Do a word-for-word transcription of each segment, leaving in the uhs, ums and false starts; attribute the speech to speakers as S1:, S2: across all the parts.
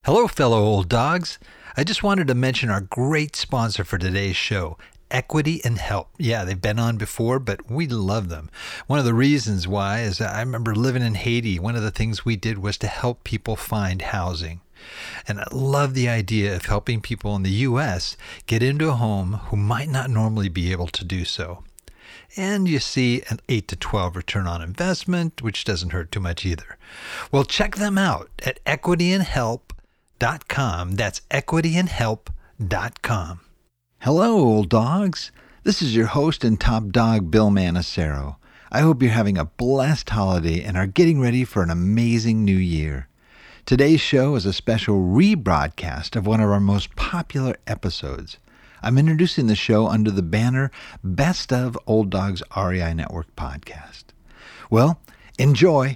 S1: Hello, fellow old dogs. I just wanted to mention our great sponsor for today's show, Equity and Help. Yeah, they've been on before, but we love them. One of the reasons why is I remember living in Haiti. One of the things we did was to help people find housing. And I love the idea of helping people in the U S get into a home who might not normally be able to do so. And you see an eight to twelve return on investment, which doesn't hurt too much either. Well, check them out at equity and help dot com. That's equity and help dot com.
S2: Hello, old dogs. This is your host and top dog, Bill Manacero. I hope you're having a blessed holiday and are getting ready for an amazing new year. Today's show is a special rebroadcast of one of our most popular episodes. I'm introducing the show under the banner Best of Old Dogs R E I Network Podcast. Well, enjoy.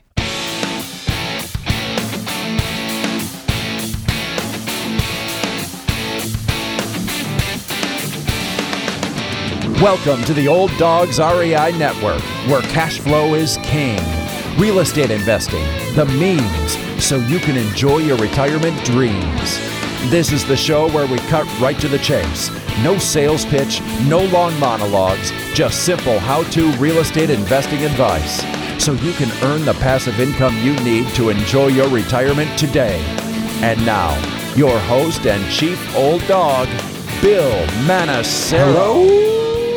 S3: Welcome to the Old Dogs R E I Network, where cash flow is king. Real estate investing, the means, so you can enjoy your retirement dreams. This is the show where we cut right to the chase. No sales pitch, no long monologues, just simple how-to real estate investing advice, so you can earn the passive income you need to enjoy your retirement today. And now, your host and chief old dog, Bill Manacero.
S1: Hello,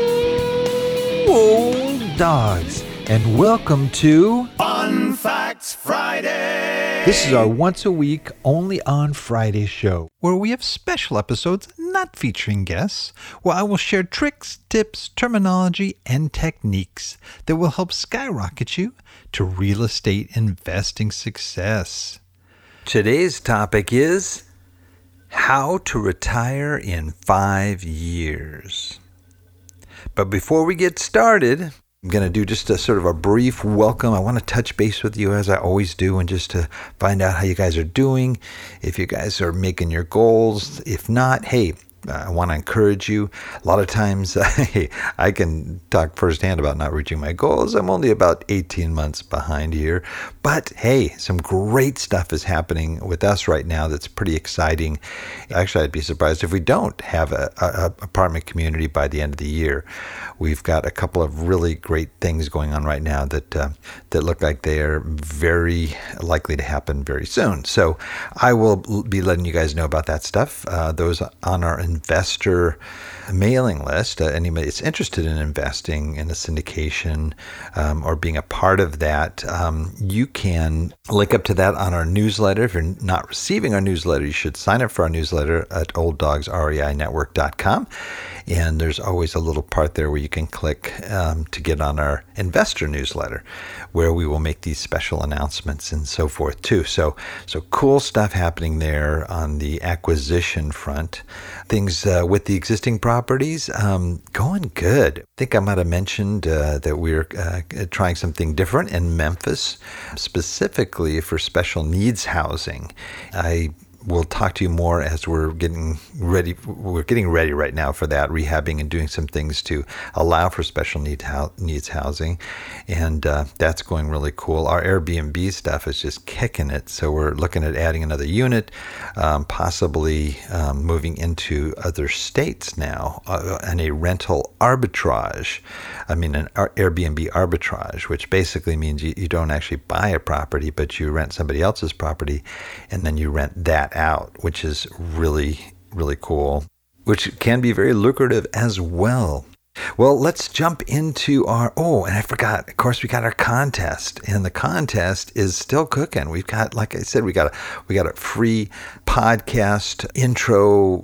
S1: old dogs, and welcome to
S4: Fun Facts Friday.
S1: This is our once a week, only on Friday show, where we have special episodes not featuring guests, where I will share tricks, tips, terminology, and techniques that will help skyrocket you to real estate investing success. Today's topic is how to retire in five years. But before we get started, I'm going to do just a sort of a brief welcome. I want to touch base with you as I always do and just to find out how you guys are doing, if you guys are making your goals. If not, hey, I want to encourage you. A lot of times, hey, I can talk firsthand about not reaching my goals. I'm only about eighteen months behind here. But hey, some great stuff is happening with us right now that's pretty exciting. Actually, I'd be surprised if we don't have a, a, a apartment community by the end of the year. We've got a couple of really great things going on right now that uh, that look like they are very likely to happen very soon. So I will be letting you guys know about that stuff. Uh, those on our investor mailing list, uh, anybody that's interested in investing in a syndication um, or being a part of that, um, you can link up to that on our newsletter. If you're not receiving our newsletter, you should sign up for our newsletter at old dogs R E I network dot com. And there's always a little part there where you can click um, to get on our investor newsletter, where we will make these special announcements and so forth too. So, so cool stuff happening there on the acquisition front. Things uh, with the existing properties um, going good. I think I might have mentioned uh, that we're uh, trying something different in Memphis, specifically for special needs housing. I We'll talk to you more as we're getting ready. We're getting ready right now for that, rehabbing and doing some things to allow for special need ho- needs housing. And uh, that's going really cool. Our Airbnb stuff is just kicking it. So we're looking at adding another unit, um, possibly um, moving into other states now, uh, and a rental arbitrage. I mean, an Airbnb arbitrage, which basically means you, you don't actually buy a property, but you rent somebody else's property, and then you rent that out, which is really, really cool, which can be very lucrative as well. Well, let's jump into our, oh, and I forgot, of course, we got our contest, and the contest is still cooking. We've got, like I said, we got a, we got a free podcast intro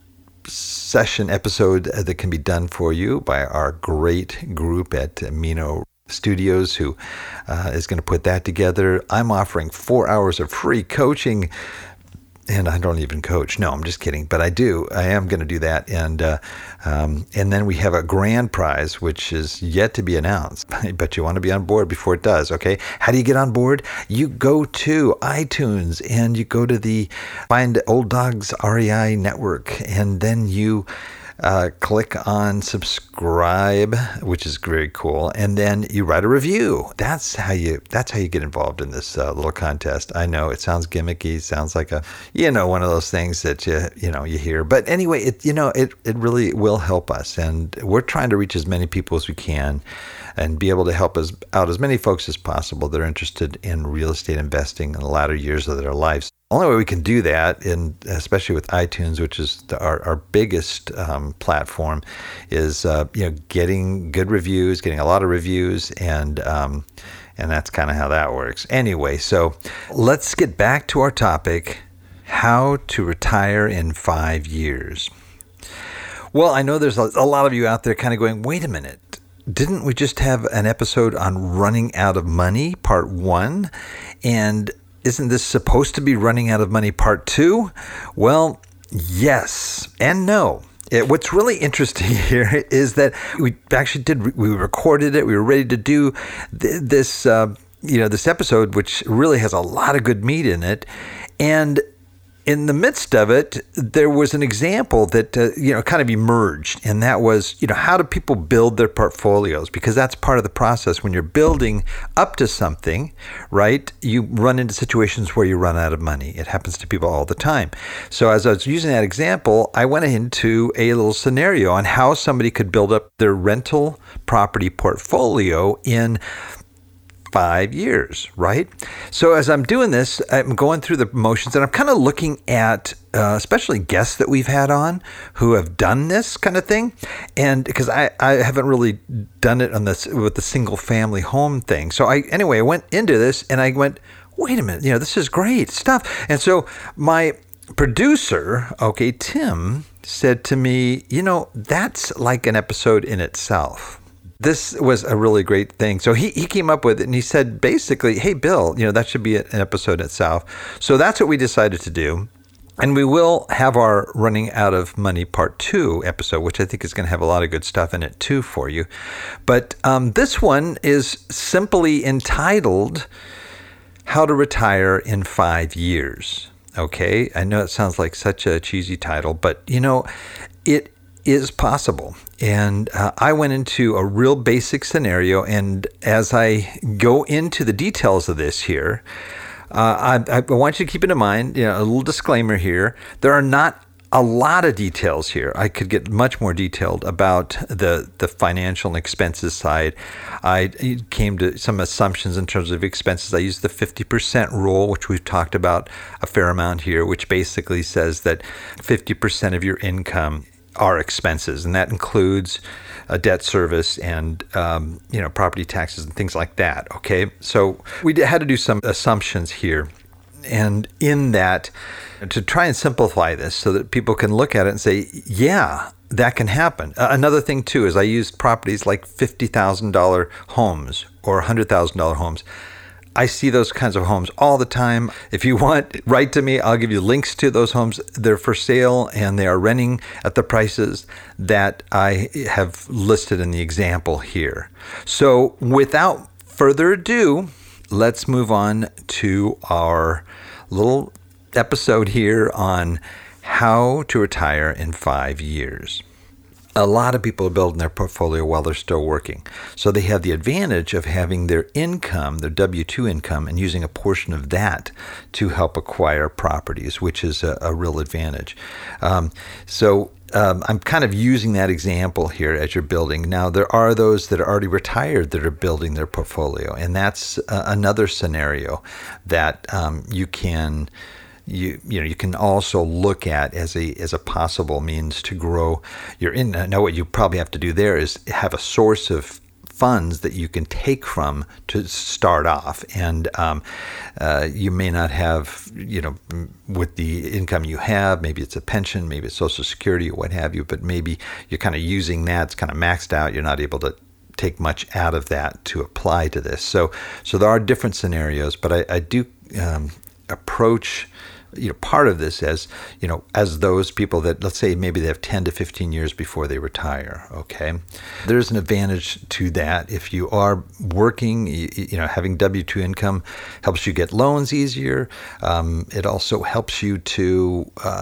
S1: session episode that can be done for you by our great group at Mino Studios, who uh, is going to put that together. I'm offering four hours of free coaching. And I don't even coach. No, I'm just kidding. But I do. I am going to do that. And uh, um, and then we have a grand prize, which is yet to be announced. But you want to be on board before it does, okay? How do you get on board? You go to iTunes and you go to the Find Old Dogs R E I Network. And then you uh, click on subscribe, which is very cool, and then you write a review. That's how you that's how you get involved in this uh, little contest. I know it sounds gimmicky, sounds like a you know one of those things that you you know you hear, but anyway, it you know it it really will help us, and we're trying to reach as many people as we can and be able to help us out as many folks as possible that are interested in real estate investing in the latter years of their lives. The only way we can do that, and especially with iTunes, which is the, our, our biggest um, platform, is uh, you know getting good reviews, getting a lot of reviews, and um, and that's kind of how that works. Anyway, so let's get back to our topic: how to retire in five years. Well, I know there's a, a lot of you out there kind of going, wait a minute. Didn't we just have an episode on running out of money, part one? And isn't this supposed to be running out of money, part two? Well, yes and no. It, what's really interesting here is that we actually did, we recorded it. We were ready to do th- this, uh, you know, this episode, which really has a lot of good meat in it. And in the midst of it, there was an example that, uh, you know, kind of emerged, and that was, you know, how do people build their portfolios? Because that's part of the process. When you're building up to something, right, you run into situations where you run out of money. It happens to people all the time. So as I was using that example, I went into a little scenario on how somebody could build up their rental property portfolio in five years, right? So as I'm doing this, I'm going through the motions, and I'm kind of looking at uh, especially guests that we've had on who have done this kind of thing. And because I, I haven't really done it on this with the single family home thing. So I anyway, I went into this and I went, wait a minute, you know, this is great stuff. And so my producer, okay, Tim, said to me, you know, that's like an episode in itself. This was a really great thing. So he, he came up with it, and he said, basically, hey, Bill, you know, that should be an episode itself. So that's what we decided to do. And we will have our Running Out of Money Part two episode, which I think is going to have a lot of good stuff in it too for you. But um, this one is simply entitled How to Retire in Five Years. Okay, I know it sounds like such a cheesy title, but, you know, it is possible. And uh, I went into a real basic scenario, and as I go into the details of this here, uh, I, I want you to keep it in mind, you know, a little disclaimer here, there are not a lot of details here. I could get much more detailed about the, the financial and expenses side. I came to some assumptions in terms of expenses. I used the fifty percent rule, which we've talked about a fair amount here, which basically says that fifty percent of your income are expenses, and that includes a debt service and um, you know property taxes and things like that. Okay, so we had to do some assumptions here, and in that, to try and simplify this so that people can look at it and say, yeah, that can happen. Uh, another thing too is I used properties like fifty thousand dollars homes or one hundred thousand dollars homes. I see those kinds of homes all the time. If you want, write to me. I'll give you links to those homes. They're for sale, and they are renting at the prices that I have listed in the example here. So without further ado, let's move on to our little episode here on how to retire in five years. A lot of people are building their portfolio while they're still working. So they have the advantage of having their income, their W two income, and using a portion of that to help acquire properties, which is a, a real advantage. Um, so um, I'm kind of using that example here as you're building. Now, there are those that are already retired that are building their portfolio, and that's uh, another scenario that um, you can You you know you can also look at as a as a possible means to grow your in. Now, what you probably have to do there is have a source of funds that you can take from to start off, and um, uh, you may not have, you know, with the income you have, maybe it's a pension, maybe it's Social Security or what have you, but maybe you're kind of using that, it's kind of maxed out, you're not able to take much out of that to apply to this. So so there are different scenarios, but I, I do um, approach you know, part of this as, you know, as those people that, let's say maybe they have ten to fifteen years before they retire, okay? There's an advantage to that. If you are working, you, you know, having W two income helps you get loans easier. Um, it also helps you to uh,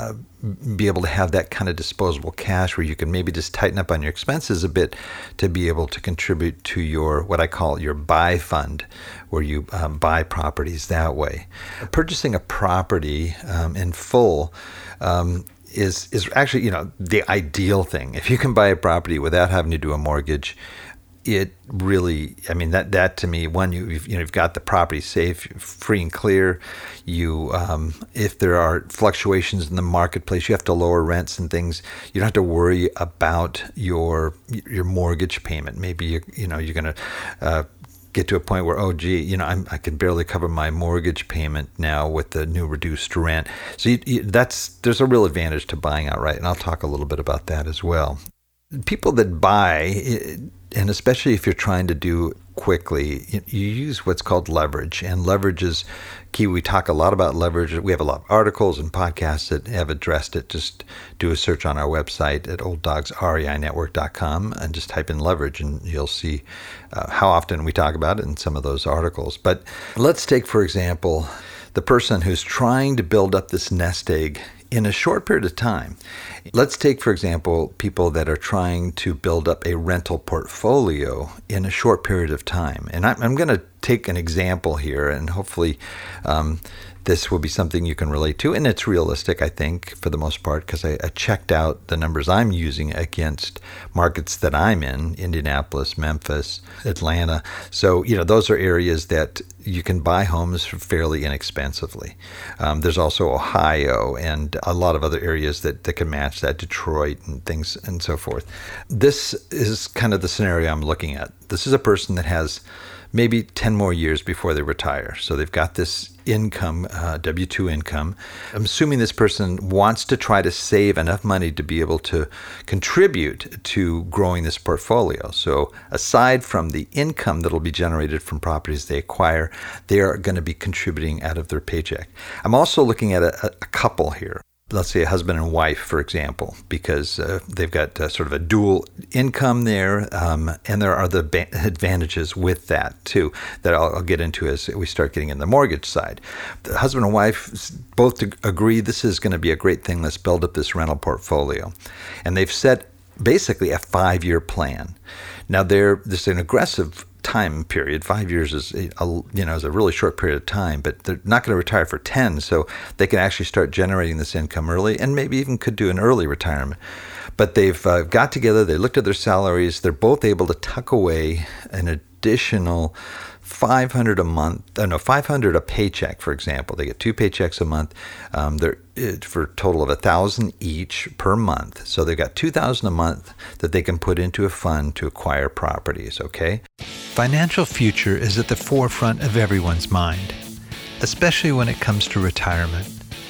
S1: be able to have that kind of disposable cash where you can maybe just tighten up on your expenses a bit to be able to contribute to your, what I call your buy fund, where you um, buy properties that way. Purchasing a property um, in full um, is is actually, you know, the ideal thing. If you can buy a property without having to do a mortgage, it really, I mean, that, that to me, one, you, you've, you know, you've got the property safe, free and clear. You, um, if there are fluctuations in the marketplace, you have to lower rents and things. You don't have to worry about your your mortgage payment. Maybe, you, you know, you're going to uh, get to a point where, oh, gee, you know, I'm, I can barely cover my mortgage payment now with the new reduced rent. So you, you, that's there's a real advantage to buying outright, and I'll talk a little bit about that as well. People that buy, and especially if you're trying to do quickly, you use what's called leverage, and leverage is key. We talk a lot about leverage. We have a lot of articles and podcasts that have addressed it. Just do a search on our website at old dogs R E I network dot com and just type in leverage, and you'll see uh, how often we talk about it in some of those articles. But let's take, for example, the person who's trying to build up this nest egg in a short period of time. Let's take, for example, people that are trying to build up a rental portfolio in a short period of time. And I'm, I'm going to take an example here, and hopefully um, this will be something you can relate to. And it's realistic, I think, for the most part, because I, I checked out the numbers I'm using against markets that I'm in, Indianapolis, Memphis, Atlanta. So, you know, those are areas that you can buy homes fairly inexpensively. Um, there's also Ohio and a lot of other areas that, that can match that, Detroit and things and so forth. This is kind of the scenario I'm looking at. This is a person that has maybe ten more years before they retire. So they've got this income, uh, W two income. I'm assuming this person wants to try to save enough money to be able to contribute to growing this portfolio. So aside from the income that'll be generated from properties they acquire, they are going to be contributing out of their paycheck. I'm also looking at a, a couple here. Let's say a husband and wife, for example, because uh, they've got uh, sort of a dual income there, um, and there are the ba- advantages with that too that I'll, I'll get into as we start getting in the mortgage side. The husband and wife both agree this is going to be a great thing. Let's build up this rental portfolio, and they've set basically a five-year plan. Now, there there's an aggressive time period. Five years is a, you know is a really short period of time, but they're not going to retire for ten, so they can actually start generating this income early, and maybe even could do an early retirement. But they've uh, got together, they looked at their salaries, they're both able to tuck away an additional five hundred a month. Uh, no, five hundred a paycheck, for example. They get two paychecks a month. Um, they're it, for a total of a thousand each per month. So they've got two thousand a month that they can put into a fund to acquire properties. Okay.
S2: Financial future is at the forefront of everyone's mind, especially when it comes to retirement.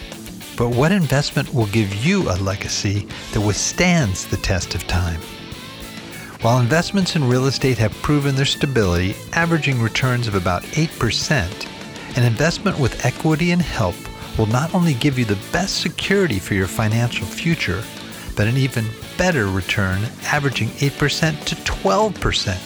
S2: But what investment will give you a legacy that withstands the test of time? While investments in real estate have proven their stability, averaging returns of about eight percent, an investment with equity and help will not only give you the best security for your financial future, but an even better return, averaging eight percent to twelve percent.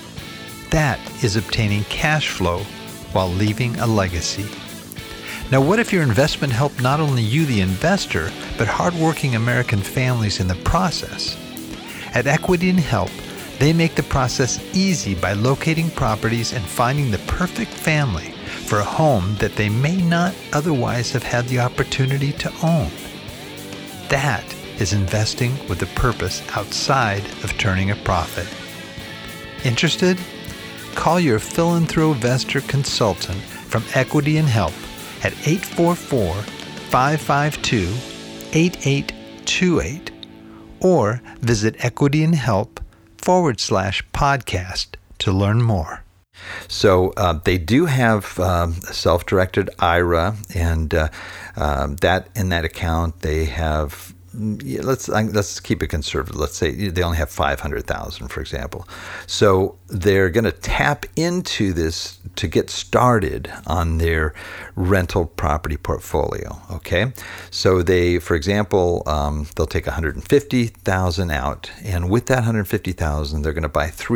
S2: That is obtaining cash flow while leaving a legacy. Now, what if your investment helped not only you, the investor, but hardworking American families in the process? At Equity and Help, they make the process easy by locating properties and finding the perfect family for a home that they may not otherwise have had the opportunity to own. That is investing with a purpose outside of turning a profit. Interested? Call your Philanthro-Vestor consultant from Equity and Help at eight four four, five five two, eight eight two eight or visit equityandhelp forward slash podcast to learn more.
S1: So uh, they do have um, a self-directed I R A, and uh, um, that in that account they have. Yeah, let's let's keep it conservative. Let's say they only have five hundred thousand, for example. So they're going to tap into this to get started on their rental property portfolio. Okay, so they, for example, um, they'll take one hundred fifty thousand out, and with that one hundred fifty thousand, they're going to buy three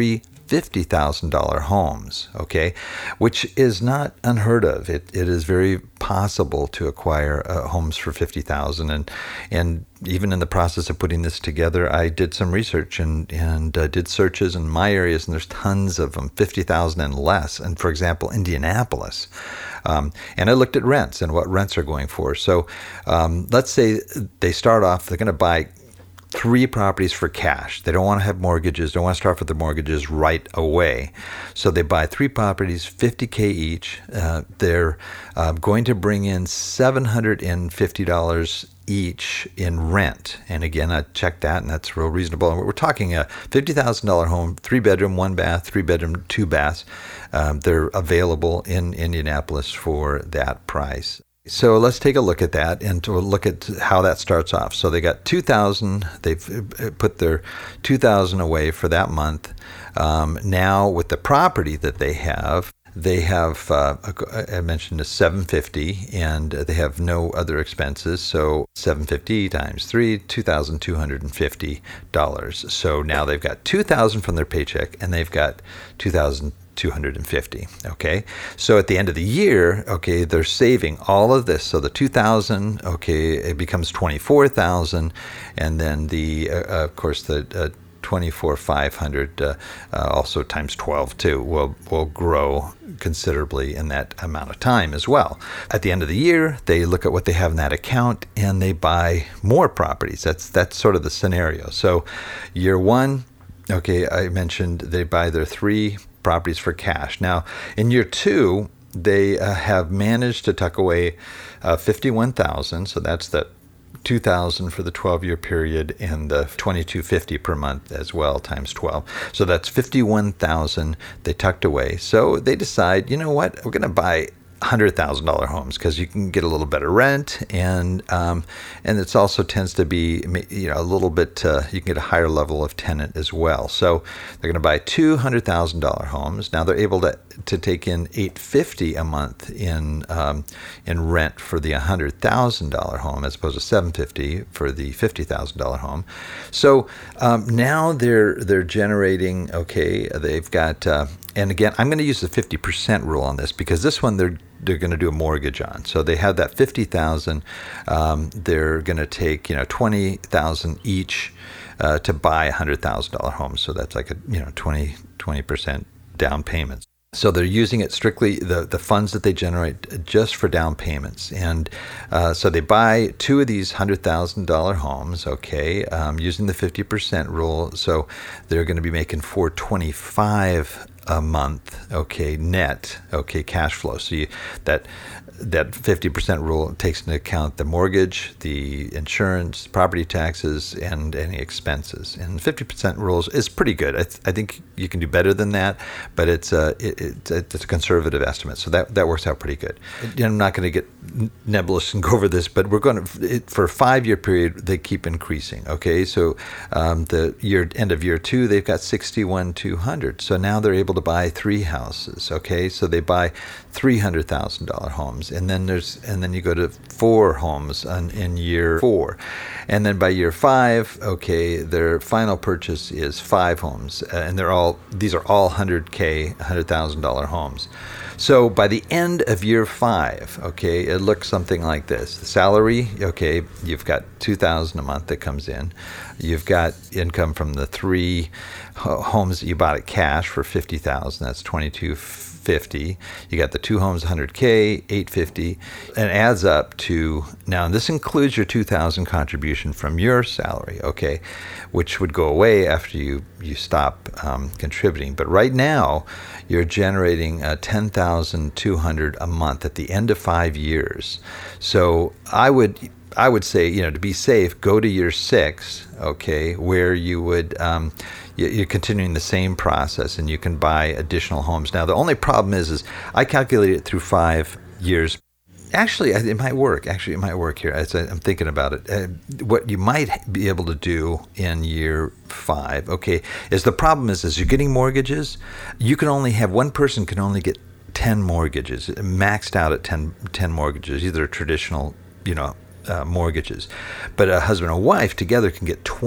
S2: fifty thousand dollars homes, okay, which is not unheard of. It It is very possible to acquire uh, homes for fifty thousand dollars. And, and even in the process of putting this together, I did some research and, and uh, did searches in my areas, and there's tons of them, fifty thousand dollars and less. And for example, Indianapolis. Um, and I looked at rents and what rents are going for. So um, let's say they start off, they're going to buy three properties for cash. They don't want to have mortgages, don't want to start with the mortgages right away. So they buy three properties, fifty thousand dollars each. Uh, they're uh, going to bring in seven hundred fifty dollars each in rent. And again, I checked that, and that's real reasonable. And we're talking a fifty thousand dollars home, three bedroom, one bath, three bedroom, two baths. Um, they're available in Indianapolis for that price. So let's take a look at that and to look at how that starts off. So they got two thousand. They've put their two thousand away for that month. Um, now with the property that they have, they have uh, I mentioned a seven hundred fifty dollars, and they have no other expenses. So seven hundred fifty times three, two thousand two hundred fifty dollars. So now they've got two thousand from their paycheck, and they've got two thousand two hundred fifty. Okay. So at the end of the year, okay, they're saving all of this. So the two thousand, okay, it becomes twenty-four thousand, and then the uh, of course the uh, twenty-four thousand five hundred uh, uh, also times twelve too will will grow considerably in that amount of time as well. At the end of the year, they look at what they have in that account and they buy more properties. That's that's sort of the scenario. So year one, okay, I mentioned they buy their three properties for cash. Now, in year two, they uh, have managed to tuck away uh, fifty-one thousand. So that's the two thousand for the twelve-year period, and the twenty-two fifty per month as well, times twelve. So that's fifty-one thousand they tucked away. So they decide, you know what, we're going to buy one hundred thousand dollars homes because you can get a little better rent, and um, and it also tends to be, you know, a little bit, uh, you can get a higher level of tenant as well. So they're going to buy two hundred thousand dollars homes. Now they're able to to take in eight hundred fifty dollars a month in um, in rent for the one hundred thousand dollars home, as opposed to seven hundred fifty dollars for the fifty thousand dollars home. So um, now they're they're generating, okay, they've got, uh, and again, I'm going to use the fifty percent rule on this because this one they're they're going to do a mortgage on. So they have that fifty thousand. Um, they're going to take, you know, twenty thousand each uh, to buy a one hundred thousand dollars home. So that's like a, you know, twenty percent down payments. So they're using it strictly, the, the funds that they generate, just for down payments. And uh, so they buy two of these one hundred thousand dollars homes, okay, um, using the fifty percent rule. So they're going to be making four hundred twenty-five dollars a month, okay, net, okay, cash flow. So you, that that fifty percent rule takes into account the mortgage, the insurance, property taxes, and any expenses. And fifty percent rules is pretty good. I, th- I think you can do better than that, but it's a it, it, it's a conservative estimate, so that that works out pretty good. I'm not going to get nebulous and go over this, but we're going to, for a five-year period, they keep increasing. Okay, so um, the year end of year two, they've got sixty-one thousand two hundred. So now they're able to buy three houses. Okay, so they buy three hundred thousand dollars homes. And then there's, and then you go to four homes on, in year four, and then by year five, okay, their final purchase is five homes, uh, and they're all these are all one hundred K, one hundred thousand dollars homes. So by the end of year five, okay, it looks something like this. The salary, okay, you've got two thousand a month that comes in. You've got income from the three homes that you bought at cash for fifty thousand. That's twenty-two fifty. You got the two homes, one hundred K, eight fifty, and adds up to, now this includes your two thousand contribution from your salary, okay, which would go away after you you stop um, contributing. But right now, you're generating uh, ten thousand two hundred a month at the end of five years. So I would. I would say, you know, to be safe, go to year six, okay, where you would, um, you're continuing the same process and you can buy additional homes. Now, the only problem is, is I calculated it through five years. Actually, it might work. Actually, it might work here. As I'm thinking about it. Uh, what you might be able to do in year five, okay, is the problem is, is you're getting mortgages. You can only have, one person can only get ten mortgages, maxed out at ten, ten mortgages, either traditional, you know, Uh, mortgages, but a husband and wife together can get twenty.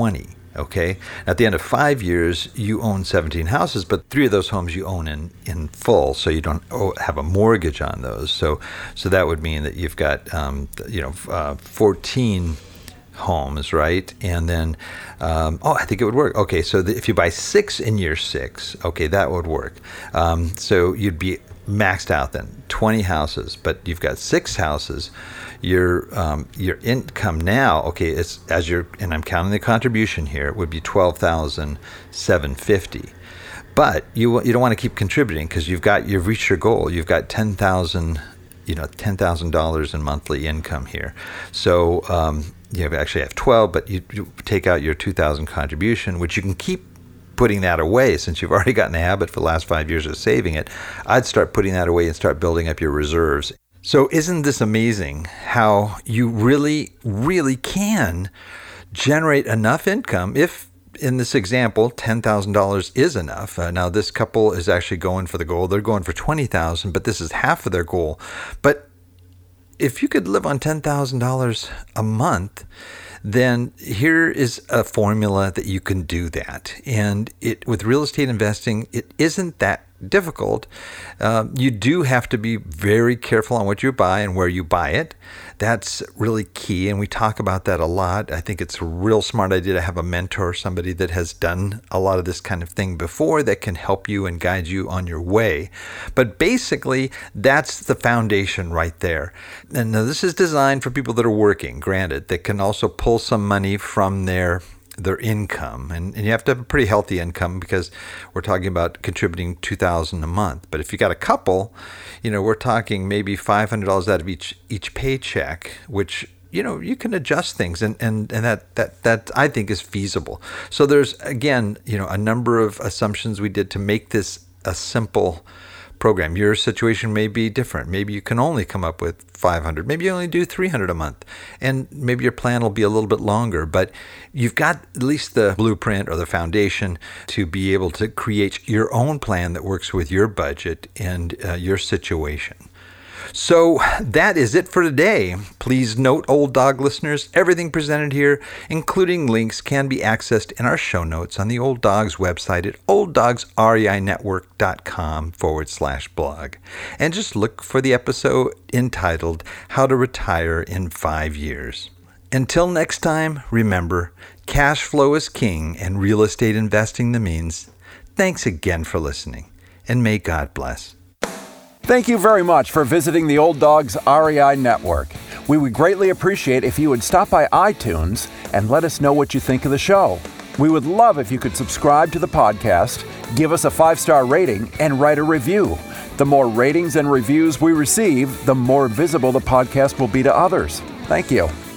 S1: Okay. At the end of five years, you own seventeen houses, but three of those homes you own in, in full, so you don't have a mortgage on those. So, so that would mean that you've got, um, you know, uh, fourteen homes, right? And then, um, oh, I think it would work. Okay, so the, if you buy six in year six, okay, that would work. Um, so you'd be maxed out then, twenty houses, but you've got six houses. Your um, your income now, okay, it's as you're, and I'm counting the contribution here, it would be twelve thousand seven hundred fifty dollars. But you you don't want to keep contributing because you've got you've reached your goal. You've got ten thousand, you know, ten thousand dollars in monthly income here. So um, you have actually have twelve, but you, you take out your two thousand contribution, which you can keep putting that away since you've already gotten the habit for the last five years of saving it. I'd start putting that away and start building up your reserves. So isn't this amazing how you really, really can generate enough income if, in this example, ten thousand dollars is enough. Uh, now, this couple is actually going for the goal. They're going for twenty thousand dollars, but this is half of their goal. But if you could live on ten thousand dollars a month, then here is a formula that you can do that. And it with real estate investing, it isn't that difficult. Uh, you do have to be very careful on what you buy and where you buy it. That's really key, and we talk about that a lot. I think it's a real smart idea to have a mentor, somebody that has done a lot of this kind of thing before that can help you and guide you on your way. But basically, that's the foundation right there. And now this is designed for people that are working, granted, that can also pull some money from their their income. And, and you have to have a pretty healthy income because we're talking about contributing two thousand dollars a month. But if you got a couple, you know, we're talking maybe five hundred dollars out of each each paycheck, which, you know, you can adjust things. And, and, and that, that, that I think is feasible. So there's, again, you know, a number of assumptions we did to make this a simple program. Your situation may be different. Maybe you can only come up with five hundred. Maybe you only do three hundred a month. And maybe your plan will be a little bit longer, but you've got at least the blueprint or the foundation to be able to create your own plan that works with your budget and uh, your situation. So that is it for today. Please note, Old Dog listeners, everything presented here, including links, can be accessed in our show notes on the Old Dogs website at olddogsreinetwork.com forward slash blog. And just look for the episode entitled How to Retire in Five Years. Until next time, remember, cash flow is king and real estate investing the means. Thanks again for listening, and may God bless.
S3: Thank you very much for visiting the Old Dogs R E I Network. We would greatly appreciate if you would stop by iTunes and let us know what you think of the show. We would love if you could subscribe to the podcast, give us a five-star rating, and write a review. The more ratings and reviews we receive, the more visible the podcast will be to others. Thank you.